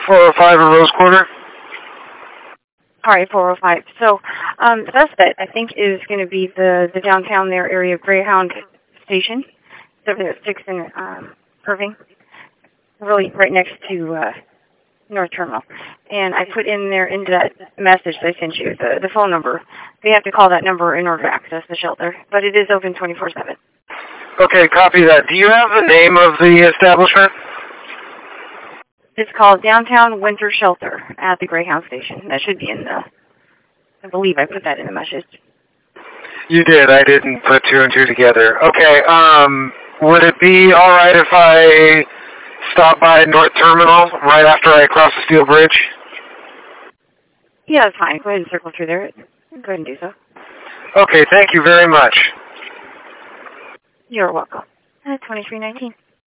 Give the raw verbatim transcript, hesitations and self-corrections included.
four oh five or Rose Quarter. All right, four oh five. So um, the suspect, I think, is going to be the, the downtown there area Greyhound station. It's over there at sixth and um, Irving, really right next to uh, North Terminal. And I put in there into that message that I sent you, the, the phone number. You have to call that number in order to access the shelter, but it is open twenty-four seven. Okay, copy that. Do you have the name of the establishment? It's called Downtown Winter Shelter at the Greyhound Station. That should be in the, I believe I put that in the message. You did. I didn't put two and two together. Okay, um, would it be all right if I stop by North Terminal right after I cross the steel bridge? Yeah, that's fine. Go ahead and circle through there. Go ahead and do so. Okay, thank you very much. You're welcome. Uh, twenty-three nineteen.